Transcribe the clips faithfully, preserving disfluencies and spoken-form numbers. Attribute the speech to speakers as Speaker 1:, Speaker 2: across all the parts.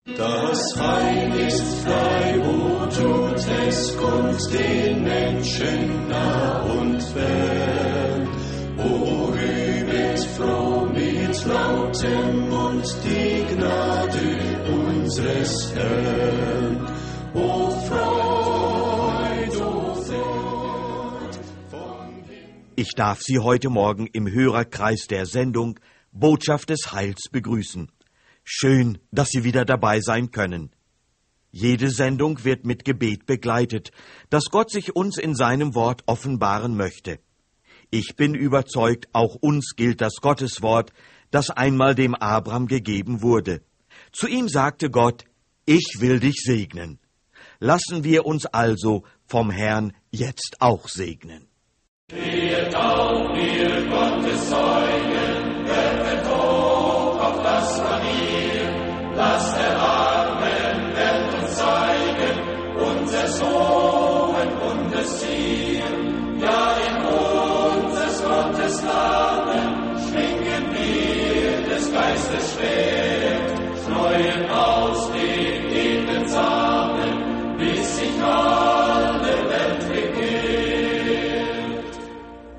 Speaker 1: Das Heil ist frei, wo tut es kommt den Menschen nah und fern. O rühmet froh mit lautem Mund die Gnade unseres Herrn. O Freud, o Freud von dem...
Speaker 2: Ich darf Sie heute Morgen im Hörerkreis der Sendung Botschaft des Heils begrüßen. Schön, dass Sie wieder dabei sein können. Jede Sendung wird mit Gebet begleitet, dass Gott sich uns in seinem Wort offenbaren möchte. Ich bin überzeugt, auch uns gilt das Gotteswort, das einmal dem Abraham gegeben wurde. Zu ihm sagte Gott, ich will dich segnen. Lassen wir uns also vom Herrn jetzt auch segnen.
Speaker 1: Stehet auf, ihr Gottes Zeugen, werfet hoch auf das Panier. Lasst erbarmen, werdet uns zeigen, unser Sohn und das Ziel. Ja, in unseres Gottes Namen schwingen wir des Geistes Schwert, streuen aus den edlen Samen, bis sich alle Welt begehrt.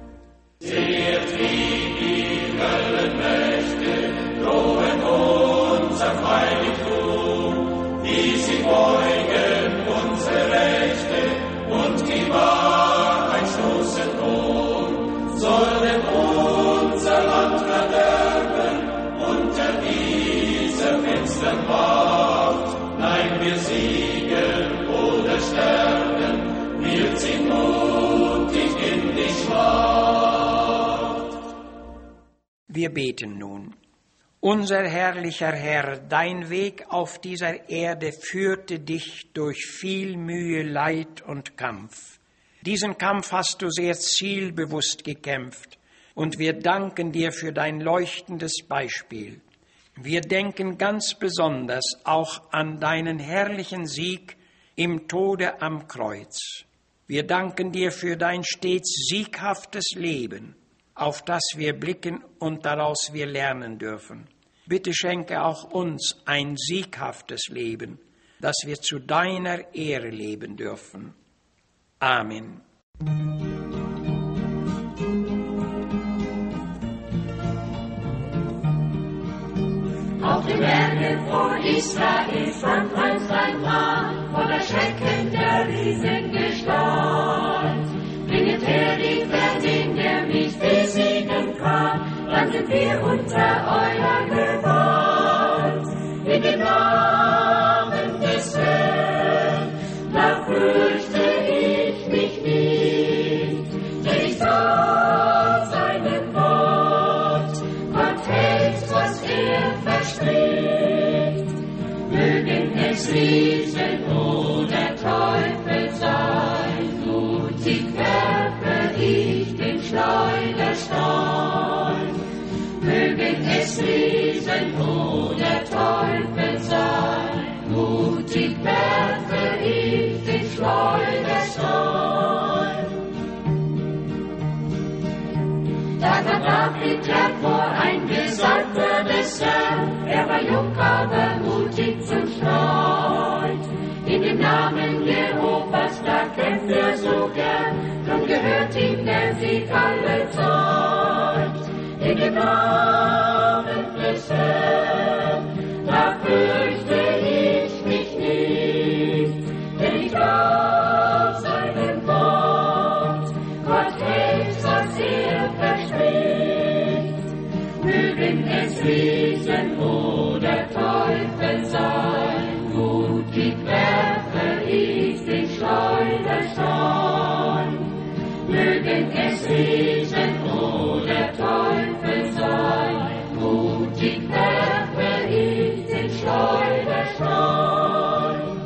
Speaker 1: Seht, wie die Höllenmächte drohen unser Heiligtum, wie sie beugen unsere Rechte und die Wahrheit stoßen um, sollen unser Land verderben unter dieser finstern Macht. Nein, wir siegen oder sterben, wir ziehen mutig in die Schlacht.
Speaker 3: Wir beten nun. Unser herrlicher Herr, dein Weg auf dieser Erde führte dich durch viel Mühe, Leid und Kampf. Diesen Kampf hast du sehr zielbewusst gekämpft, und wir danken dir für dein leuchtendes Beispiel. Wir denken ganz besonders auch an deinen herrlichen Sieg im Tode am Kreuz. Wir danken dir für dein stets sieghaftes Leben, auf das wir blicken und daraus wir lernen dürfen. Bitte schenke auch uns ein sieghaftes Leben, dass wir zu deiner Ehre leben dürfen. Amen.
Speaker 4: Auf den Bergen vor Israel stand einst ein Mann, voller Schrecken der Riesengestalt. Bringet her den Verdien, der mich besiegen kann, dann sind wir unter eurer Gewalt. In dem Namen des Herrn, da fürchte ich mich nicht, denn ich trau seinem Wort. Gott hält, was er verspricht. Mögen es Riesen oder Teufel sein, mutig werfe ich den Schleuderstein. Mögen es Riesen oder Teufel sein, mutig werfe ich den Schleuderstein. Da kam David hervor, ein Gesandter des Herrn, er war jung, aber mutig zum Streit. In dem Namen Jehovas, da kämpft er so gern, drum gehört ihm der Sieg alle Zeit. In dem Namen des Herrn, da fürchte ich mich nicht, denn ich glaub seinem Wort. Gott hält, was er verspricht. Mögen es Riesen oder Teufel sein, mutig werfe ich den Schleuderstein. Mögen es Riesen oder Teufel sein, mutig werfe ich den Schleuderstein.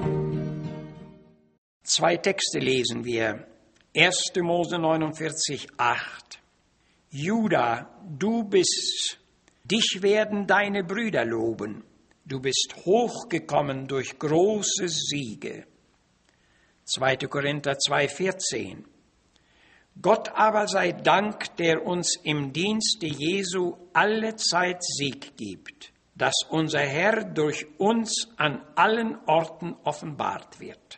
Speaker 3: Zwei Texte lesen wir. erster Mose neunundvierzig, acht. Juda, du bist, dich werden deine Brüder loben. Du bist hochgekommen durch große Siege. zweiter Korinther zwei, vierzehn. Gott aber sei Dank, der uns im Dienste Jesu allezeit Sieg gibt. dass unser Herr durch uns an allen Orten offenbart wird.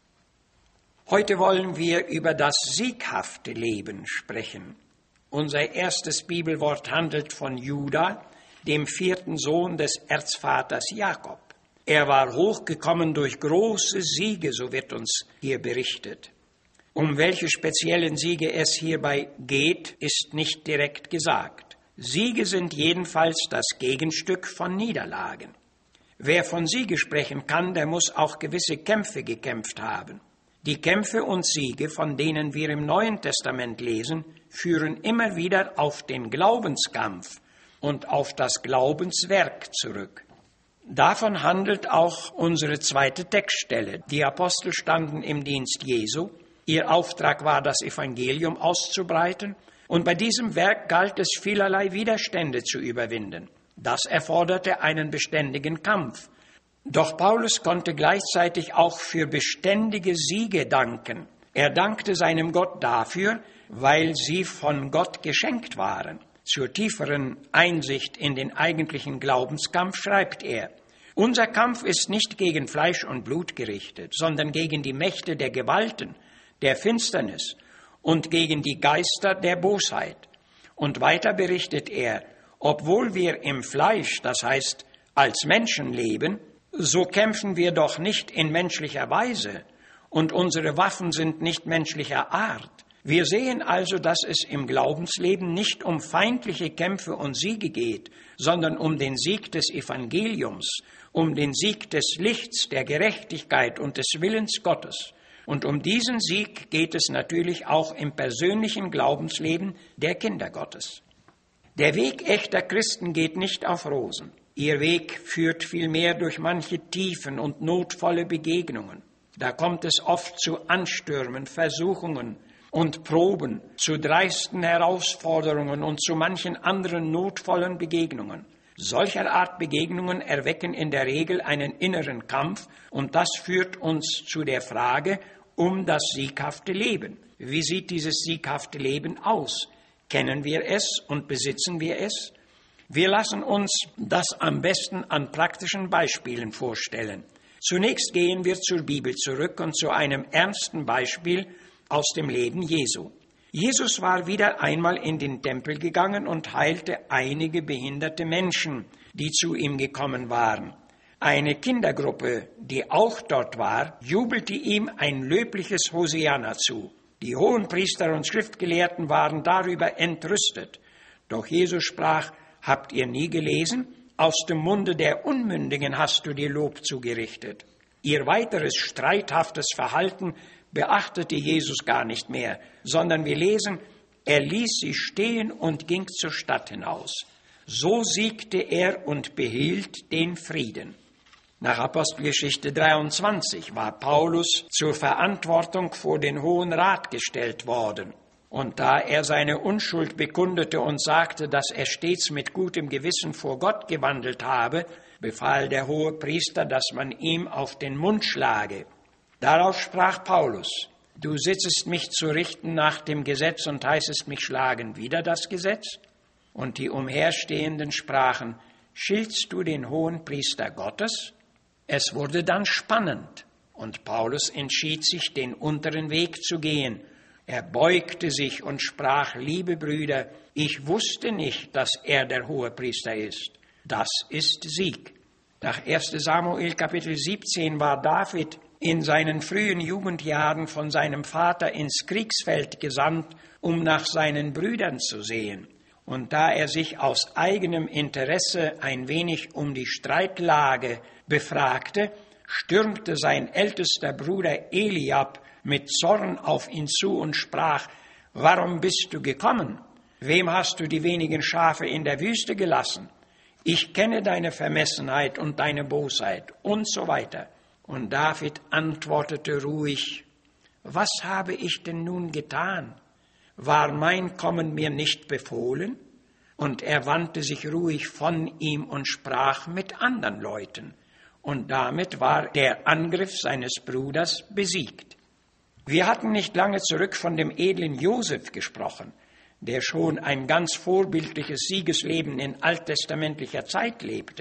Speaker 3: Heute wollen wir über das sieghafte Leben sprechen. Unser erstes Bibelwort handelt von Juda, dem vierten Sohn des Erzvaters Jakob. Er war hochgekommen durch große Siege, so wird uns hier berichtet. Um welche speziellen Siege es hierbei geht, ist nicht direkt gesagt. Siege sind jedenfalls das Gegenstück von Niederlagen. Wer von Siege sprechen kann, der muss auch gewisse Kämpfe gekämpft haben. Die Kämpfe und Siege, von denen wir im Neuen Testament lesen, führen immer wieder auf den Glaubenskampf und auf das Glaubenswerk zurück. Davon handelt auch unsere zweite Textstelle. Die Apostel standen im Dienst Jesu. Ihr Auftrag war, das Evangelium auszubreiten. Und bei diesem Werk galt es, vielerlei Widerstände zu überwinden. Das erforderte einen beständigen Kampf. Doch Paulus konnte gleichzeitig auch für beständige Siege danken. Er dankte seinem Gott dafür, weil sie von Gott geschenkt waren. Zur tieferen Einsicht in den eigentlichen Glaubenskampf schreibt er: Unser Kampf ist nicht gegen Fleisch und Blut gerichtet, sondern gegen die Mächte der Gewalten, der Finsternis und gegen die Geister der Bosheit. Und weiter berichtet er: Obwohl wir im Fleisch, das heißt als Menschen leben, so kämpfen wir doch nicht in menschlicher Weise, und unsere Waffen sind nicht menschlicher Art. Wir sehen also, dass es im Glaubensleben nicht um feindliche Kämpfe und Siege geht, sondern um den Sieg des Evangeliums, um den Sieg des Lichts, der Gerechtigkeit und des Willens Gottes. Und um diesen Sieg geht es natürlich auch im persönlichen Glaubensleben der Kinder Gottes. Der Weg echter Christen geht nicht auf Rosen. Ihr Weg führt vielmehr durch manche tiefen und notvolle Begegnungen. Da kommt es oft zu Anstürmen, Versuchungen und Proben, zu dreisten Herausforderungen und zu manchen anderen notvollen Begegnungen. Solcher Art Begegnungen erwecken in der Regel einen inneren Kampf, und das führt uns zu der Frage um das sieghafte Leben. Wie sieht dieses sieghafte Leben aus? Kennen wir es und besitzen wir es? Wir lassen uns das am besten an praktischen Beispielen vorstellen. Zunächst gehen wir zur Bibel zurück und zu einem ernsten Beispiel aus dem Leben Jesu. Jesus war wieder einmal in den Tempel gegangen und heilte einige behinderte Menschen, die zu ihm gekommen waren. Eine Kindergruppe, die auch dort war, jubelte ihm ein löbliches Hosianna zu. Die Hohenpriester und Schriftgelehrten waren darüber entrüstet. Doch Jesus sprach: Habt ihr nie gelesen? Aus dem Munde der Unmündigen hast du dir Lob zugerichtet. Ihr weiteres streithaftes Verhalten beachtete Jesus gar nicht mehr, sondern wir lesen: Er ließ sie stehen und ging zur Stadt hinaus. So siegte er und behielt den Frieden. Nach Apostelgeschichte dreiundzwanzig war Paulus zur Verantwortung vor den Hohen Rat gestellt worden. Und da er seine Unschuld bekundete und sagte, dass er stets mit gutem Gewissen vor Gott gewandelt habe, befahl der Hohepriester, dass man ihm auf den Mund schlage. Darauf sprach Paulus: Du sitzest mich zu richten nach dem Gesetz und heißest mich schlagen wider das Gesetz? Und die Umherstehenden sprachen: Schiltst du den Hohenpriester Gottes? Es wurde dann spannend, und Paulus entschied sich, den unteren Weg zu gehen. Er beugte sich und sprach: Liebe Brüder, ich wusste nicht, dass er der Hohepriester ist. Das ist Sieg. Nach erster Samuel Kapitel siebzehn war David in seinen frühen Jugendjahren von seinem Vater ins Kriegsfeld gesandt, um nach seinen Brüdern zu sehen. Und da er sich aus eigenem Interesse ein wenig um die Streitlage befragte, stürmte sein ältester Bruder Eliab mit Zorn auf ihn zu und sprach: Warum bist du gekommen? Wem hast du die wenigen Schafe in der Wüste gelassen? Ich kenne deine Vermessenheit und deine Bosheit und so weiter. Und David antwortete ruhig: Was habe ich denn nun getan? War mein Kommen mir nicht befohlen? Und er wandte sich ruhig von ihm und sprach mit anderen Leuten. Und damit war der Angriff seines Bruders besiegt. Wir hatten nicht lange zurück von dem edlen Josef gesprochen, der schon ein ganz vorbildliches Siegesleben in alttestamentlicher Zeit lebte.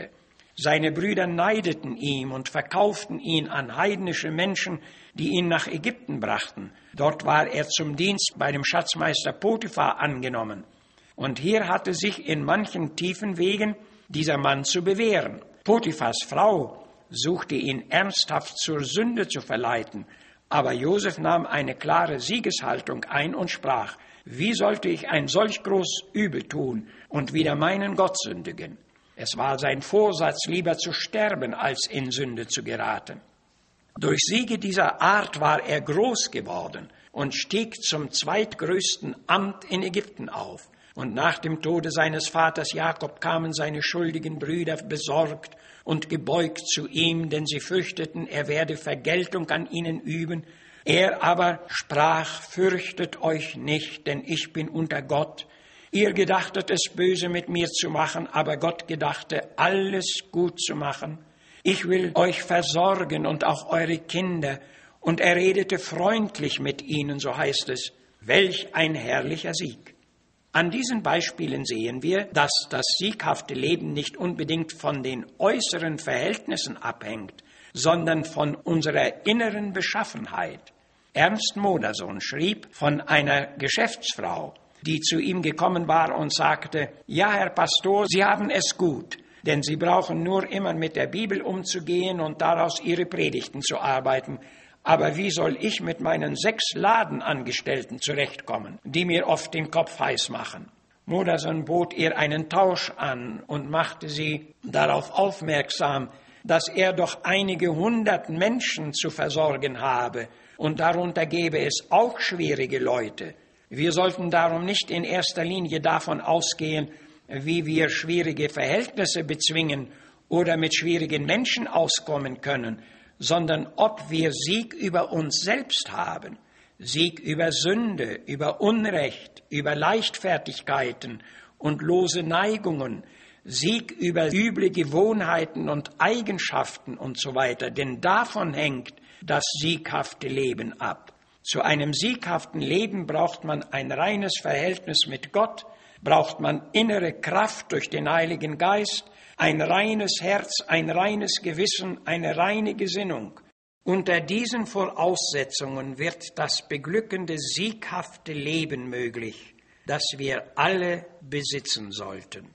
Speaker 3: Seine Brüder neideten ihm und verkauften ihn an heidnische Menschen, die ihn nach Ägypten brachten. Dort war er zum Dienst bei dem Schatzmeister Potiphar angenommen. Und hier hatte sich in manchen tiefen Wegen dieser Mann zu bewähren. Potiphars Frau suchte ihn ernsthaft zur Sünde zu verleiten, aber Josef nahm eine klare Siegeshaltung ein und sprach: Wie sollte ich ein solch groß Übel tun und wider meinen Gott sündigen? Es war sein Vorsatz, lieber zu sterben, als in Sünde zu geraten. Durch Siege dieser Art war er groß geworden und stieg zum zweitgrößten Amt in Ägypten auf. Und nach dem Tode seines Vaters Jakob kamen seine schuldigen Brüder besorgt und gebeugt zu ihm, denn sie fürchteten, er werde Vergeltung an ihnen üben. Er aber sprach: Fürchtet euch nicht, denn ich bin unter Gott. Ihr gedachtet es böse mit mir zu machen, aber Gott gedachte, alles gut zu machen. Ich will euch versorgen und auch eure Kinder. Und er redete freundlich mit ihnen, so heißt es. Welch ein herrlicher Sieg! An diesen Beispielen sehen wir, dass das sieghafte Leben nicht unbedingt von den äußeren Verhältnissen abhängt, sondern von unserer inneren Beschaffenheit. Ernst Modersohn schrieb von einer Geschäftsfrau, die zu ihm gekommen war und sagte: Ja, Herr Pastor, Sie haben es gut, denn Sie brauchen nur immer mit der Bibel umzugehen und daraus Ihre Predigten zu arbeiten. Aber wie soll ich mit meinen sechs Ladenangestellten zurechtkommen, die mir oft den Kopf heiß machen? Modersohn bot ihr einen Tausch an und machte sie darauf aufmerksam, dass er doch einige hundert Menschen zu versorgen habe, und darunter gäbe es auch schwierige Leute. Wir sollten darum nicht in erster Linie davon ausgehen, wie wir schwierige Verhältnisse bezwingen oder mit schwierigen Menschen auskommen können, sondern ob wir Sieg über uns selbst haben, Sieg über Sünde, über Unrecht, über Leichtfertigkeiten und lose Neigungen, Sieg über üble Gewohnheiten und Eigenschaften und so weiter, denn davon hängt das sieghafte Leben ab. Zu einem sieghaften Leben braucht man ein reines Verhältnis mit Gott, braucht man innere Kraft durch den Heiligen Geist, ein reines Herz, ein reines Gewissen, eine reine Gesinnung. Unter diesen Voraussetzungen wird das beglückende, sieghafte Leben möglich, das wir alle besitzen sollten.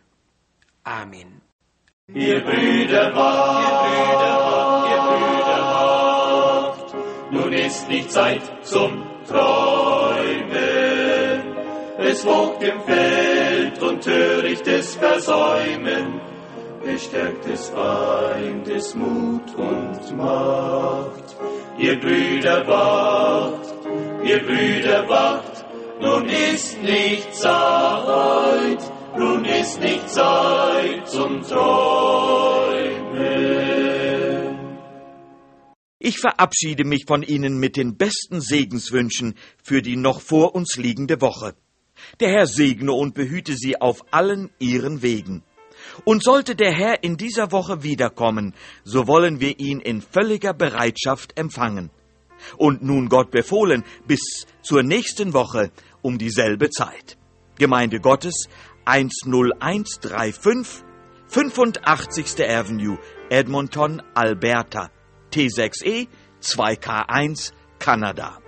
Speaker 3: Amen.
Speaker 1: Ihr Brüder wacht, ihr Brüder wacht, ihr Brüder wacht, nun ist nicht Zeit zum Träumen. Es wogt im Feld und törichtes Versäumen, bestärkt des Feindes Mut und Macht. Ihr Brüder wacht, ihr Brüder wacht, nun ist nicht Zeit, nun ist nicht Zeit zum Träumen.
Speaker 2: Ich verabschiede mich von Ihnen mit den besten Segenswünschen für die noch vor uns liegende Woche. Der Herr segne und behüte Sie auf allen Ihren Wegen. Und sollte der Herr in dieser Woche wiederkommen, so wollen wir ihn in völliger Bereitschaft empfangen. Und nun Gott befohlen, bis zur nächsten Woche um dieselbe Zeit. Gemeinde Gottes, eins null eins drei fünf, fünfundachtzigste Avenue, Edmonton, Alberta, T sechs E zwei K eins, Kanada.